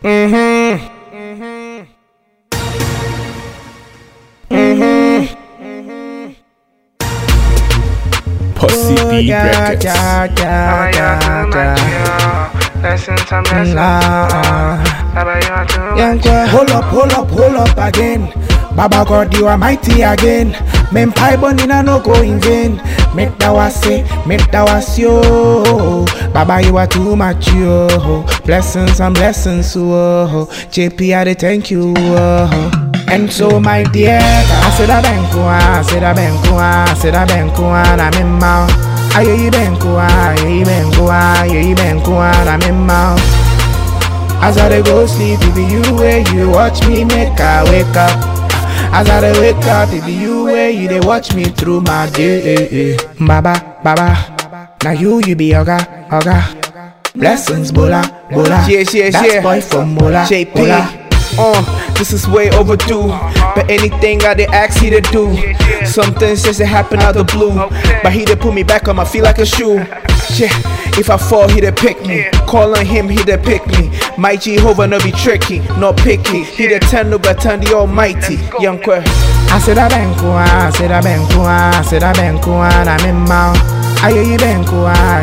Pussy B Records. Hold up again. Baba God, you are mighty again. Men pie bonina no go in vain. Make that was yo. Baba, you are too much yo. Blessings and blessings, oh. JP, I thank you. And so my dear, I said I benkua, I'm in mouth. Aye benkua, I'm in mouth. As I go sleep, it be you where you watch me make I wake up. As I wake up, it be you where you they watch me through my day. Baba, now you be Oga. Blessings, bola. Yeah. Boy from Mola. JP. This is way overdue. But anything I did ask he to do. Some things just happen out the blue. But he did put me back on my feet like a shoe. Yeah, if I fall, he did pick me. Call on him, he did pick me. My Jehovah no be tricky, not picky. He did turn the almighty. Young Kwe. I said I benkua, I'm in mouth. Aye benkua,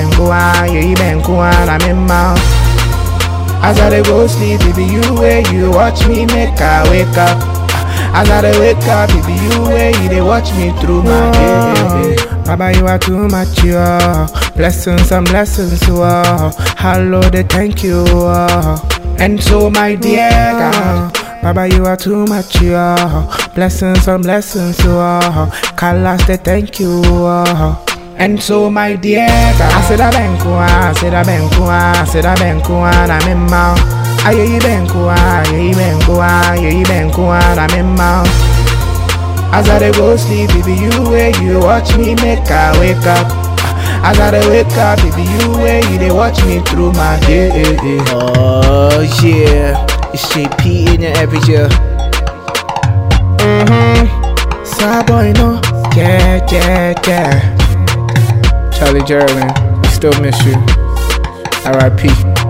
I'm in mouth. As I go sleep, it be you where you watch me make I wake up. As I wake up, it be you where you they watch me through my day. Baba, you are too much, yo. Blessings and blessings, oh. Hello, they thank you, oh. And so my dear God, Baba, you are too much, yo. Blessings and blessings, oh. Kalas, they thank you, oh. And so my dear God, I said I benkua, I'm in mouth. Aye benkua, I'm in mouth. As I go sleep, it be you where you watch me make I wake up. As I wake up, it be you where you they watch me through my day. Oh yeah, it's JP in your average year. Boy, no, yeah. Charlie Geraldine, we still miss you. R.I.P.